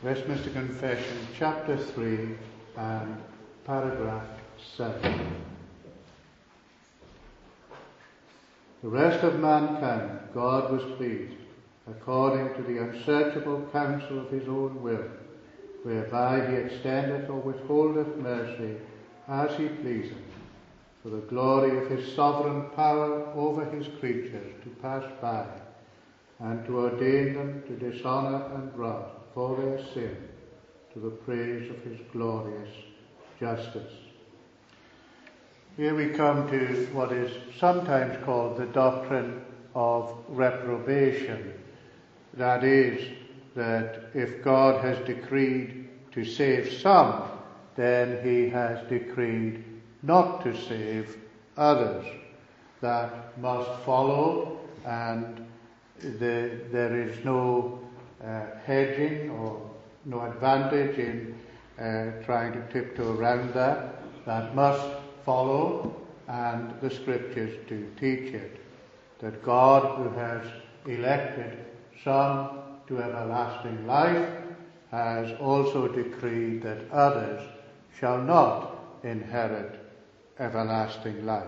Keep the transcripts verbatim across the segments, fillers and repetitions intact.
Westminster Confession, chapter three and paragraph seven. The rest of mankind God was pleased, according to the unsearchable counsel of his own will, whereby he extendeth or withholdeth mercy as he pleaseth, for the glory of his sovereign power over his creatures to pass by, and to ordain them to dishonour and wrath for their sin, to the praise of his glorious justice. Here we come to what is sometimes called the doctrine of reprobation. That is, that if God has decreed to save some, then he has decreed not to save others. That must follow, and the, there is no uh, hedging or no advantage in uh, trying to tiptoe around that. That must follow, and the scriptures do teach it, that God, who has elected some to everlasting life, has also decreed that others shall not inherit everlasting life.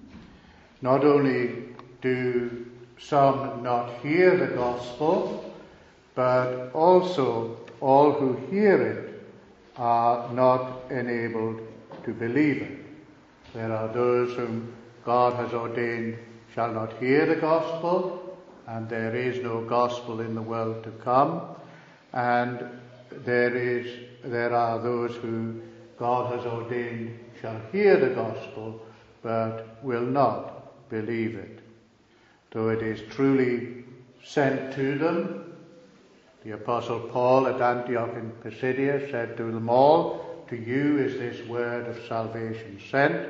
Not only do some not hear the gospel, but also all who hear it are not enabled to believe it. There are those whom God has ordained shall not hear the gospel, and there is no gospel in the world to come. And there is, there are those who God has ordained shall hear the gospel, but will not believe it. Though it is truly sent to them, the Apostle Paul at Antioch in Pisidia said to them all, "To you is this word of salvation sent."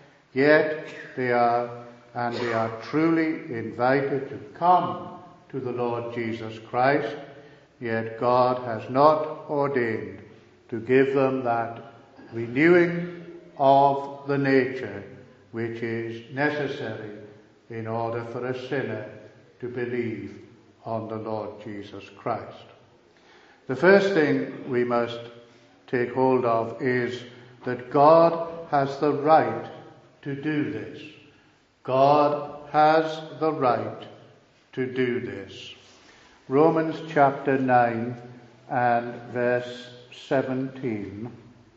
Yet they are, and they are truly invited to come to the Lord Jesus Christ, yet God has not ordained to give them that renewing of the nature which is necessary in order for a sinner to believe on the Lord Jesus Christ. The first thing we must take hold of is that God has the right to do this. God has the right to do this. Romans chapter nine and verse seventeen.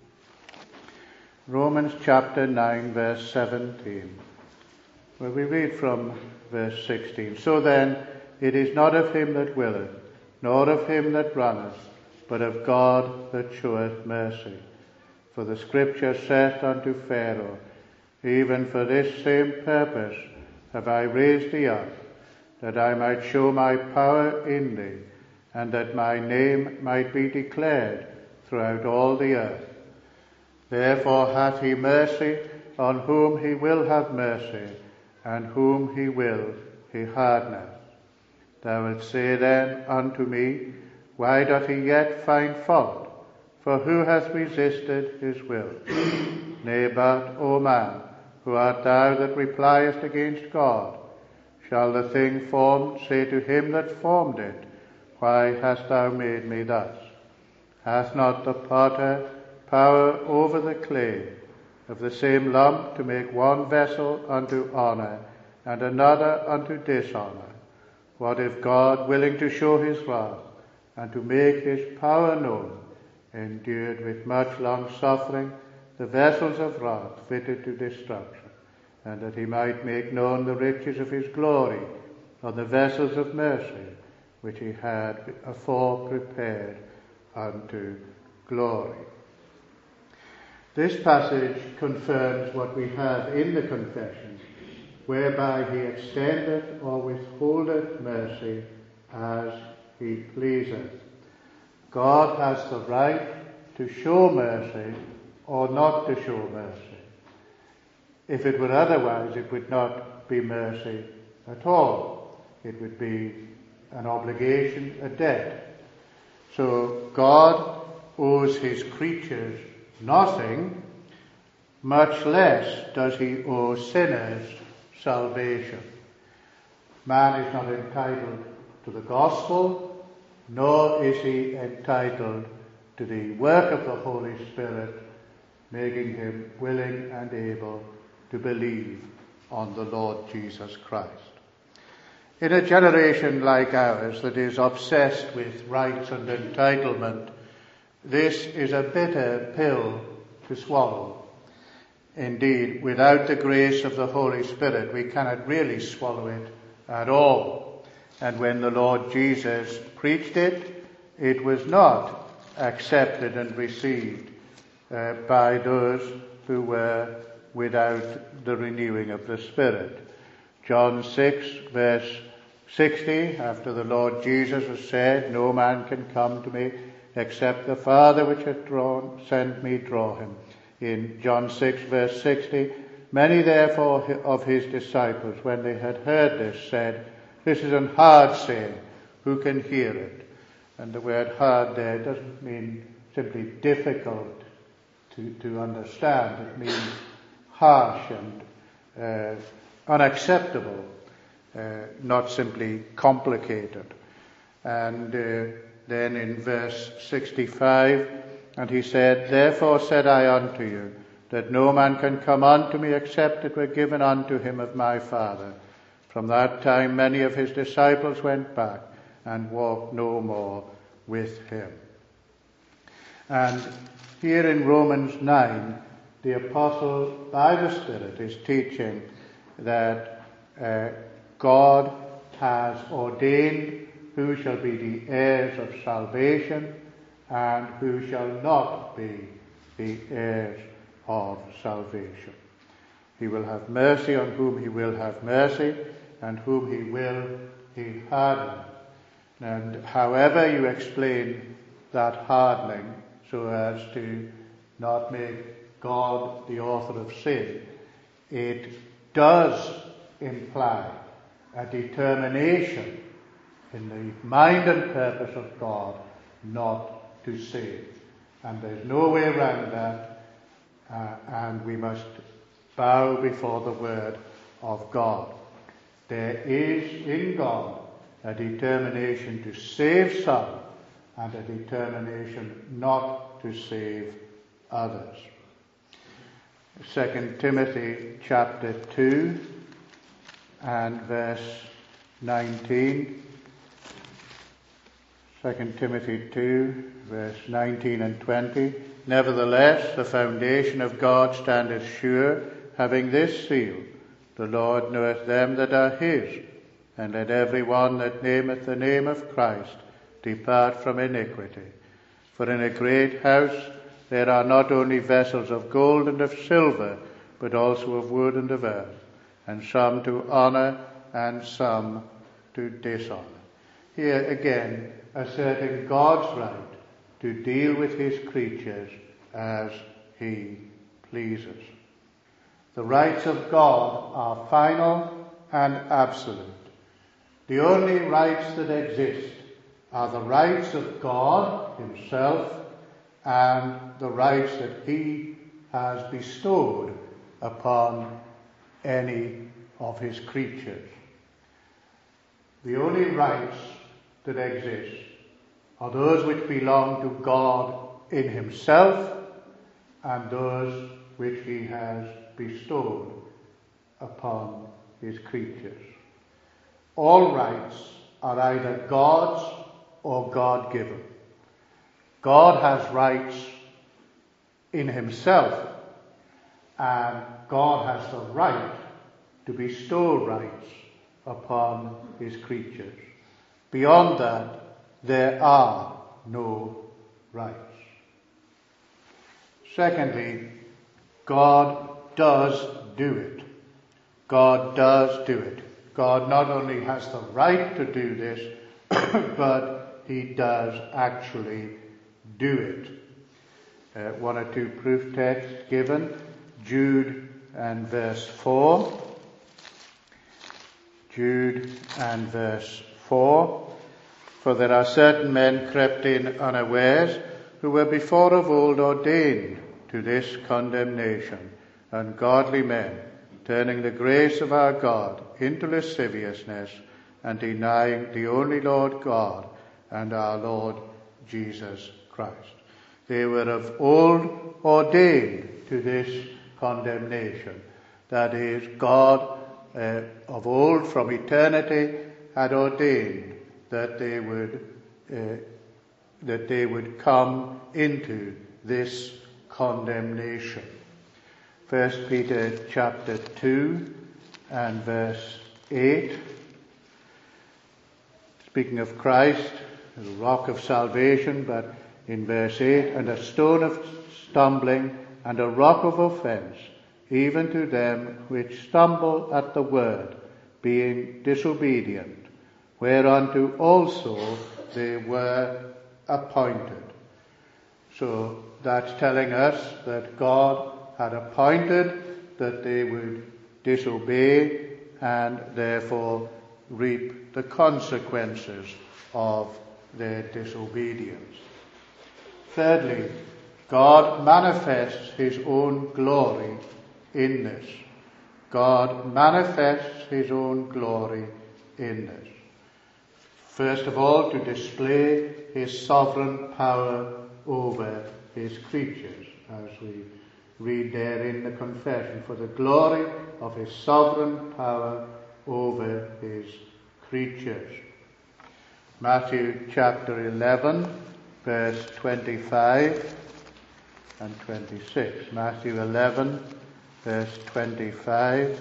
Romans chapter nine verse seventeen. Where we read from verse sixteen. So then, it is not of him that willeth, nor of him that runneth, but of God that showeth mercy. For the scripture saith unto Pharaoh, even for this same purpose have I raised thee up, that I might show my power in thee, and that my name might be declared throughout all the earth. Therefore hath he mercy on whom he will have mercy, and whom he will he hardeneth. Thou wilt say then unto me, why doth he yet find fault? For who hath resisted his will? Nay, but, O man, who art thou that repliest against God? Shall the thing formed say to him that formed it, why hast thou made me thus? Hath not the potter power over the clay, of the same lump to make one vessel unto honour, and another unto dishonour? What if God, willing to show his wrath, and to make his power known, endured with much long suffering the vessels of wrath fitted to destruction, and that he might make known the riches of his glory on the vessels of mercy, which he had afore prepared unto glory. This passage confirms what we have in the confession, whereby he extendeth or withholdeth mercy as he pleaseth. God has the right to show mercy or not to show mercy. If it were otherwise, it would not be mercy at all. It would be an obligation, a debt. So God owes his creatures nothing, much less does he owe sinners salvation. Man is not entitled to the gospel, nor is he entitled to the work of the Holy Spirit, making him willing and able to believe on the Lord Jesus Christ. In a generation like ours that is obsessed with rights and entitlement, this is a bitter pill to swallow. Indeed, without the grace of the Holy Spirit, we cannot really swallow it at all. And when the Lord Jesus preached it, it was not accepted and received uh, by those who were without the renewing of the Spirit. John six, verse sixty, after the Lord Jesus has said, "No man can come to me except the Father which hath drawn, sent me draw him." In John six, verse sixty, many therefore of his disciples, when they had heard this, said, "This is an hard saying, who can hear it?" And the word hard there doesn't mean simply difficult to, to understand. It means harsh and uh, unacceptable, uh, not simply complicated. And uh, then in verse sixty-five, "And he said, Therefore said I unto you, that no man can come unto me except it were given unto him of my Father. From that time many of his disciples went back and walked no more with him." And here in Romans nine, the apostle, by the Spirit, is teaching that uh, God has ordained who shall be the heirs of salvation and who shall not be the heirs of salvation. He will have mercy on whom he will have mercy, and whom he will, he harden. And however you explain that hardening so as to not make God the author of sin, it does imply a determination in the mind and purpose of God not to save. And there's no way around that, uh, and we must bow before the word of God. There is in God a determination to save some and a determination not to save others. Second Timothy chapter two and verse nineteen. Second Timothy two, verse nineteen and twenty. "Nevertheless, the foundation of God standeth sure, having this seal, the Lord knoweth them that are his, and let every one that nameth the name of Christ depart from iniquity. For in a great house there are not only vessels of gold and of silver, but also of wood and of earth, and some to honor and some to dishonor." Here again, asserting God's right to deal with his creatures as he pleases. The rights of God are final and absolute. The only rights that exist are the rights of God himself and the rights that he has bestowed upon any of his creatures. The only rights that exist are those which belong to God in himself and those which he has bestowed upon his creatures. All rights are either God's or God-given. God has rights in himself, and God has the right to bestow rights upon his creatures. Beyond that, there are no rights. Secondly, God does do it. God does do it. God not only has the right to do this, but he does actually do it. Uh, one or two proof texts given. Jude and verse four. Jude and verse four. "For there are certain men crept in unawares, who were before of old ordained to this condemnation, ungodly men, turning the grace of our God into lasciviousness, and denying the only Lord God and our Lord Jesus Christ." They were of old ordained to this condemnation. That is, God uh, of old from eternity had ordained that they would uh, that they would come into this condemnation. First Peter chapter two and verse eight. Speaking of Christ, the rock of salvation, but in verse eight, and a stone of stumbling and a rock of offense, even to them which stumble at the word, being disobedient, whereunto also they were appointed. So that's telling us that God had appointed that they would disobey and therefore reap the consequences of their disobedience. Thirdly, God manifests his own glory in this. God manifests his own glory in this. First of all, to display his sovereign power over his creatures, as we read there in the confession, for the glory of his sovereign power over his creatures. Matthew chapter eleven, verse twenty-five and twenty-six. Matthew eleven, verse twenty-five.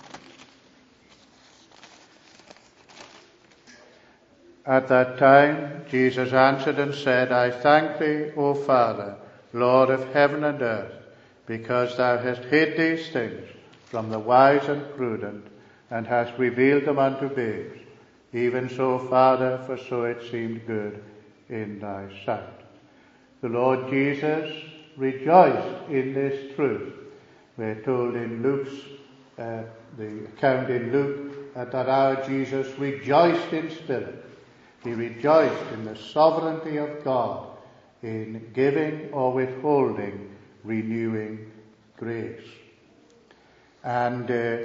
At that time Jesus answered and said, I thank thee, O Father, Lord of heaven and earth, because thou hast hid these things from the wise and prudent, and hast revealed them unto babes. Even so, Father, for so it seemed good in thy sight. The Lord Jesus rejoiced in this truth. We're told in Luke's, uh, the account in Luke, at that hour Jesus rejoiced in spirit. He rejoiced in the sovereignty of God in giving or withholding renewing grace. And uh,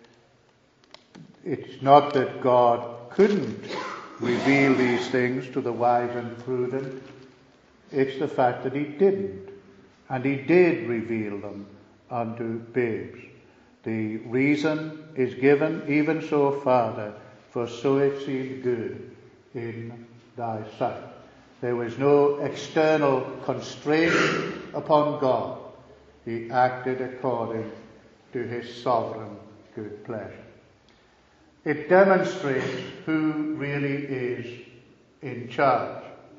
it's not that God couldn't reveal these things to the wise and prudent. It's the fact that he didn't. And he did reveal them unto babes. The reason is given, even so, Father, for so it seemed good in thy sight. There was no external constraint upon God. He acted according to his sovereign good pleasure. It demonstrates who really is in charge.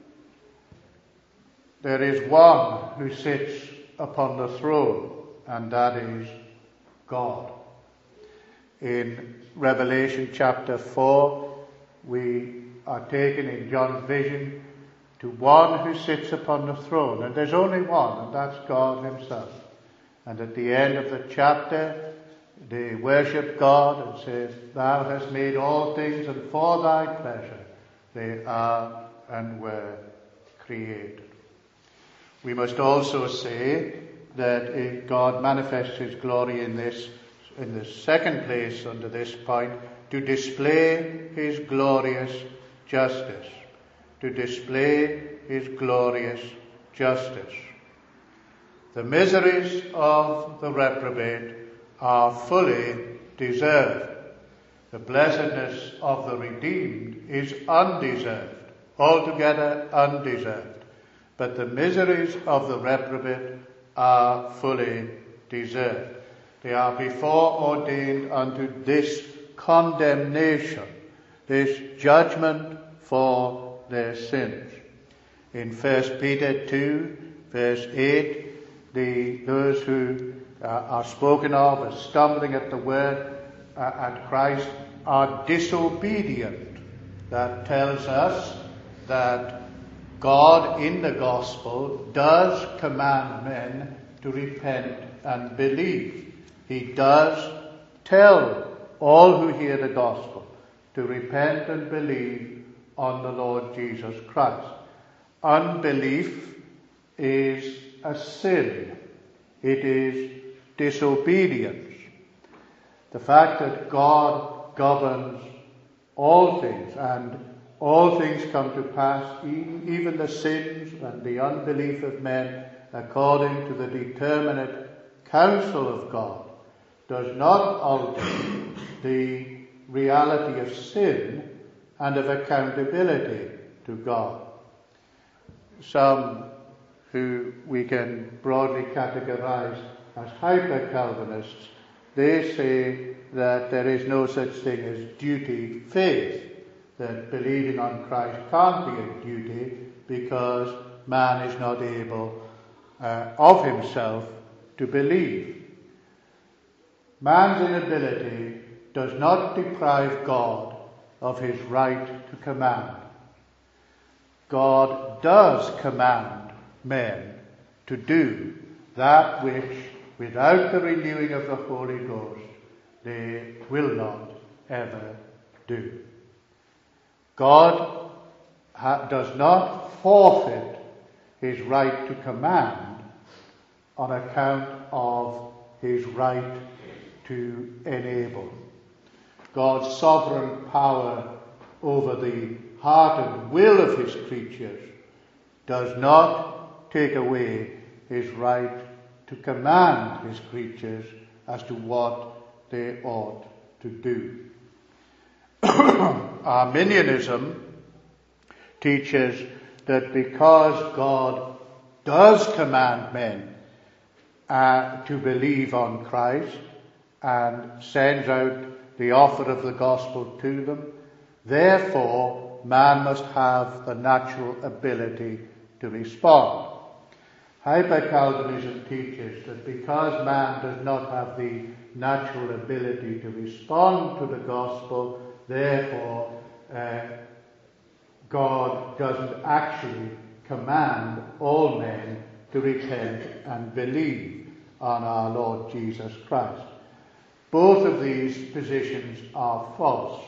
There is one who sits upon the throne, and that is God. In Revelation chapter four, we are taken in John's vision to one who sits upon the throne. And there's only one, and that's God himself. And at the end of the chapter, they worship God and say, Thou hast made all things, and for thy pleasure they are and were created. We must also say that God manifests his glory in this, in the second place under this point, to display his glorious justice. To display his glorious justice. The miseries of the reprobate are fully deserved. The blessedness of the redeemed is undeserved, altogether undeserved. But the miseries of the reprobate are fully deserved. They are before ordained unto this condemnation, this judgment for their sins. In First Peter two, verse eight, the, those who uh, are spoken of as stumbling at the word uh, at Christ are disobedient. That tells us that God in the gospel does command men to repent and believe. He does tell all who hear the gospel to repent and believe on the Lord Jesus Christ. Unbelief is a sin. It is disobedience. The fact that God governs all things and all things come to pass, even the sins and the unbelief of men, according to the determinate counsel of God, does not alter the reality of sin and of accountability to God. Some who we can broadly categorize as hyper-Calvinists, they say that there is no such thing as duty faith, that believing on Christ can't be a duty because man is not able uh, of himself to believe. Man's inability does not deprive God of his right to command. God does command men to do that which, without the renewing of the Holy Ghost, they will not ever do. God ha- does not forfeit his right to command on account of his right to enable. God's sovereign power over the heart and will of his creatures does not take away his right to command his creatures as to what they ought to do. Arminianism teaches that because God does command men uh, to believe on Christ and sends out the offer of the gospel to them, therefore man must have the natural ability to respond. Hyper-Calvinism teaches that because man does not have the natural ability to respond to the gospel, therefore uh, God doesn't actually command all men to repent and believe on our Lord Jesus Christ. Both of these positions are false.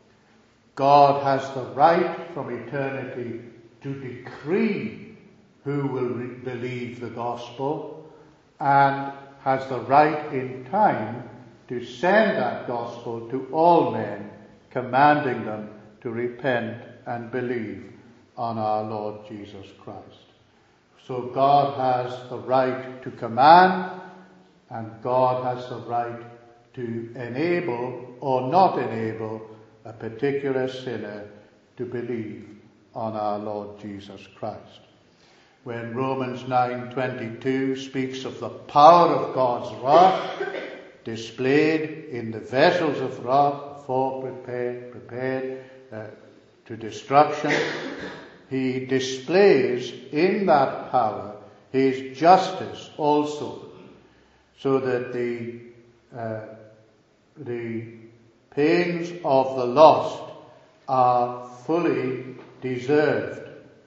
God has the right from eternity to decree who will re- believe the gospel, and has the right in time to send that gospel to all men, commanding them to repent and believe on our Lord Jesus Christ. So God has the right to command, and God has the right to enable or not enable a particular sinner to believe on our Lord Jesus Christ. When Romans nine twenty-two speaks of the power of God's wrath displayed in the vessels of wrath for prepared, prepared uh, to destruction, he displays in that power his justice also, so that the uh, the pains of the lost are fully deserved,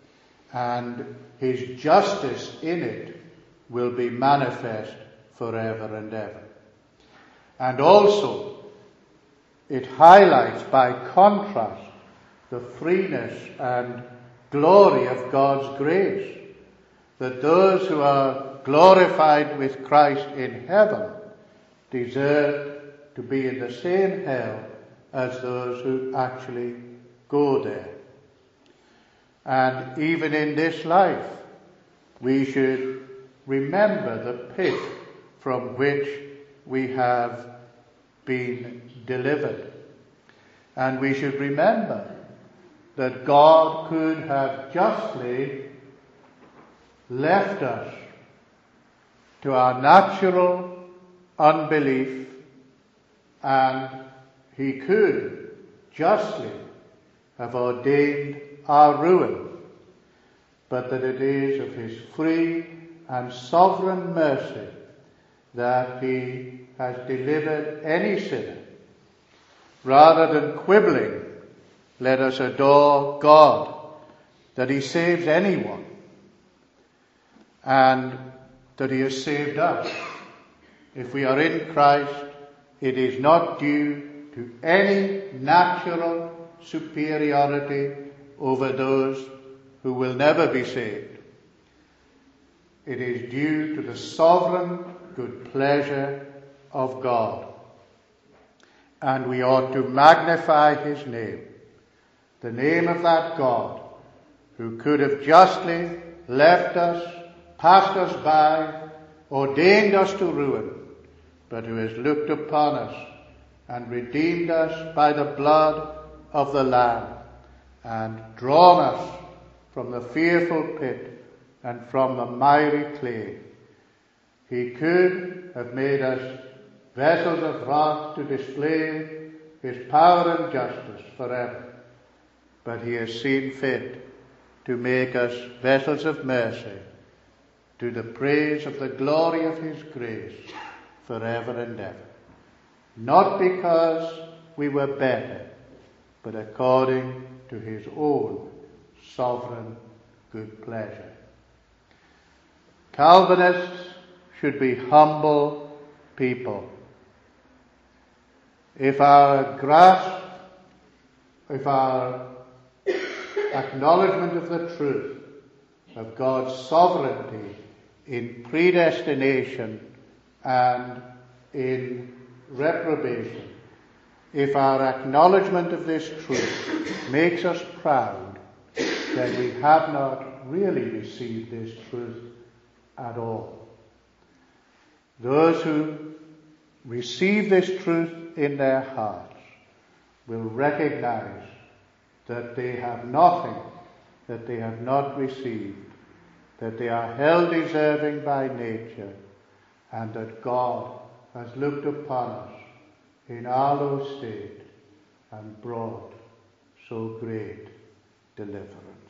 and his justice in it will be manifest forever and ever. And also, it highlights by contrast the freeness and glory of God's grace, that those who are glorified with Christ in heaven deserve to be in the same hell as those who actually go there. And even in this life, we should remember the pit from which we have been delivered. And we should remember that God could have justly left us to our natural unbelief, and he could justly have ordained our ruin, but that it is of his free and sovereign mercy that he has delivered any sinner. Rather than quibbling, let us adore God that he saves anyone, and that he has saved us. If we are in Christ, it is not due to any natural superiority over those who will never be saved. It is due to the sovereign good pleasure of God. And we ought to magnify his name the name of that God who could have justly left us, passed us by, ordained us to ruin, but who has looked upon us and redeemed us by the blood of the Lamb, and drawn us from the fearful pit and from the miry clay. He could have made us vessels of wrath to display his power and justice forever, but he has seen fit to make us vessels of mercy, to the praise of the glory of his grace forever and ever. Not because we were better, but according to his own sovereign good pleasure. Calvinists should be humble people. If our grasp, if our acknowledgement of the truth of God's sovereignty in predestination and in reprobation, if our acknowledgement of this truth makes us proud, then we have not really received this truth at all. Those who receive this truth in their hearts will recognize that they have nothing that they have not received, that they are held deserving by nature, and that God has looked upon us in our low state and brought so great deliverance.